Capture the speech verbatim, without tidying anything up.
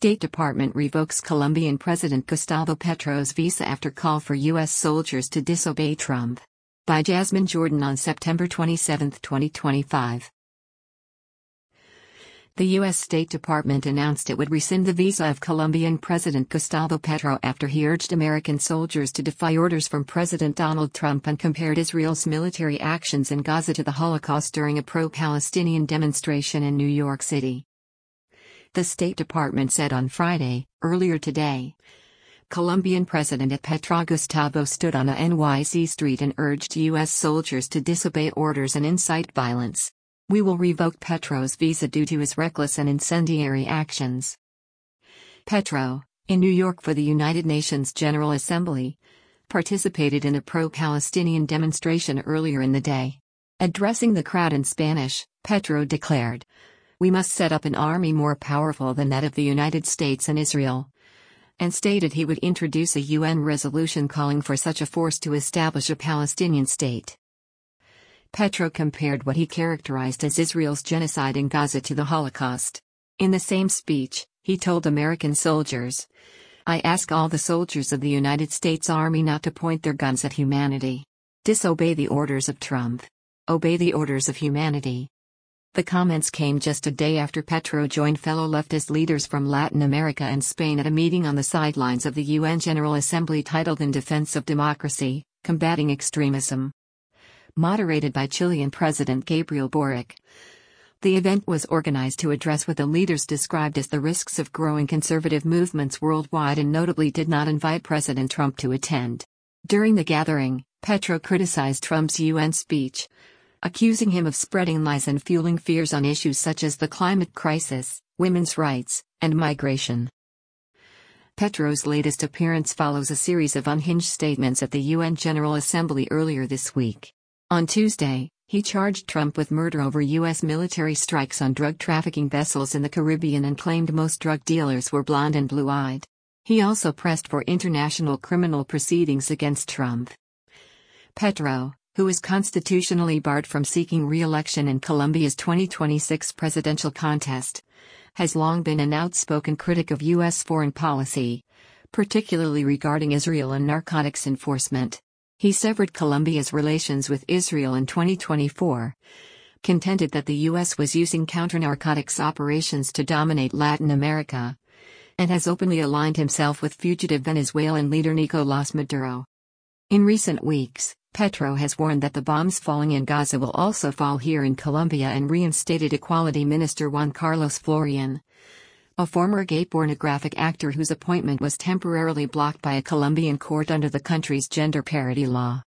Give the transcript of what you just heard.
State Department revokes Colombian President Gustavo Petro's visa after call for U S soldiers to disobey Trump. By Jasmine Jordan on September twenty-seventh, twenty twenty-five. The U S State Department announced it would rescind the visa of Colombian President Gustavo Petro after he urged American soldiers to defy orders from President Donald Trump and compared Israel's military actions in Gaza to the Holocaust during a pro-Palestinian demonstration in New York City. The State Department said on Friday, earlier today, Colombian President Petro Gustavo stood on a N Y C street and urged U S soldiers to disobey orders and incite violence. We will revoke Petro's visa due to his reckless and incendiary actions. Petro, in New York for the United Nations General Assembly, participated in a pro-Palestinian demonstration earlier in the day. Addressing the crowd in Spanish, Petro declared, "We must set up an army more powerful than that of the United States and Israel," and stated he would introduce a U N resolution calling for such a force to establish a Palestinian state. Petro compared what he characterized as Israel's genocide in Gaza to the Holocaust. In the same speech, he told American soldiers, "I ask all the soldiers of the United States Army not to point their guns at humanity. Disobey the orders of Trump. Obey the orders of humanity." The comments came just a day after Petro joined fellow leftist leaders from Latin America and Spain at a meeting on the sidelines of the U N General Assembly titled In Defense of Democracy, Combating Extremism, moderated by Chilean President Gabriel Boric. The event was organized to address what the leaders described as the risks of growing conservative movements worldwide and notably did not invite President Trump to attend. During the gathering, Petro criticized Trump's U N speech, accusing him of spreading lies and fueling fears on issues such as the climate crisis, women's rights, and migration. Petro's latest appearance follows a series of unhinged statements at the U N General Assembly earlier this week. On Tuesday, he charged Trump with murder over U S military strikes on drug trafficking vessels in the Caribbean and claimed most drug dealers were blonde and blue-eyed. He also pressed for international criminal proceedings against Trump. Petro, who is constitutionally barred from seeking re-election in Colombia's twenty twenty-six presidential contest, has long been an outspoken critic of U S foreign policy, particularly regarding Israel and narcotics enforcement. He severed Colombia's relations with Israel in twenty twenty-four, contended that the U S was using counter-narcotics operations to dominate Latin America, and has openly aligned himself with fugitive Venezuelan leader Nicolás Maduro. In recent weeks, Petro has warned that the bombs falling in Gaza will also fall here in Colombia and reinstated Equality Minister Juan Carlos Florian, a former gay pornographic actor whose appointment was temporarily blocked by a Colombian court under the country's gender parity law.